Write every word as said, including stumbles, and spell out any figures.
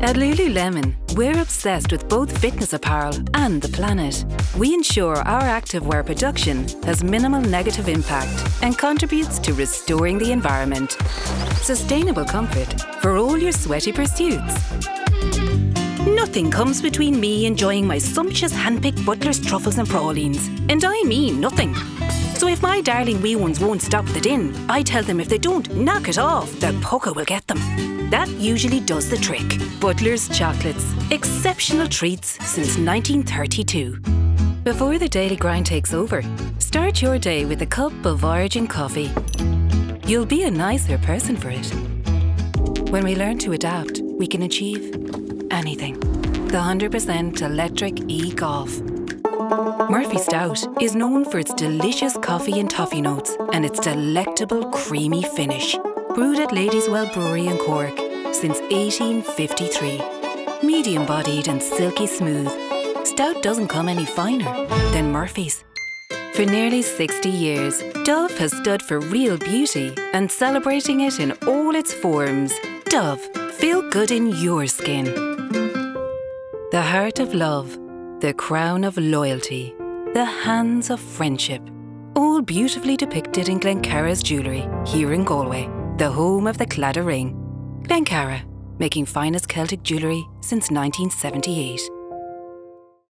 At Lululemon, we're obsessed with both fitness apparel and the planet. We ensure our activewear production has minimal negative impact and contributes to restoring the environment. Sustainable comfort for all your sweaty pursuits. Nothing comes between me enjoying my sumptuous hand-picked Butler's truffles and pralines. And I mean nothing. So if my darling wee ones won't stop the din, I tell them if they don't knock it off, the pucka will get them. That usually does the trick. Butler's Chocolates. Exceptional treats since nineteen thirty-two. Before the daily grind takes over, start your day with a cup of Origin coffee. You'll be a nicer person for it. When we learn to adapt, we can achieve anything. The one hundred percent electric e-Golf. Murphy Stout is known for its delicious coffee and toffee notes and its delectable creamy finish. Brewed at Ladyswell Brewery in Cork since eighteen fifty-three. Medium-bodied and silky smooth, Stout doesn't come any finer than Murphy's. For nearly sixty years, Dove has stood for real beauty and celebrating it in all its forms. Dove, feel good in your skin. The heart of love, the crown of loyalty, the hands of friendship, all beautifully depicted in Glencarra's jewellery here in Galway, the home of the Claddagh ring. Glencarra, making finest Celtic jewellery since nineteen seventy-eight.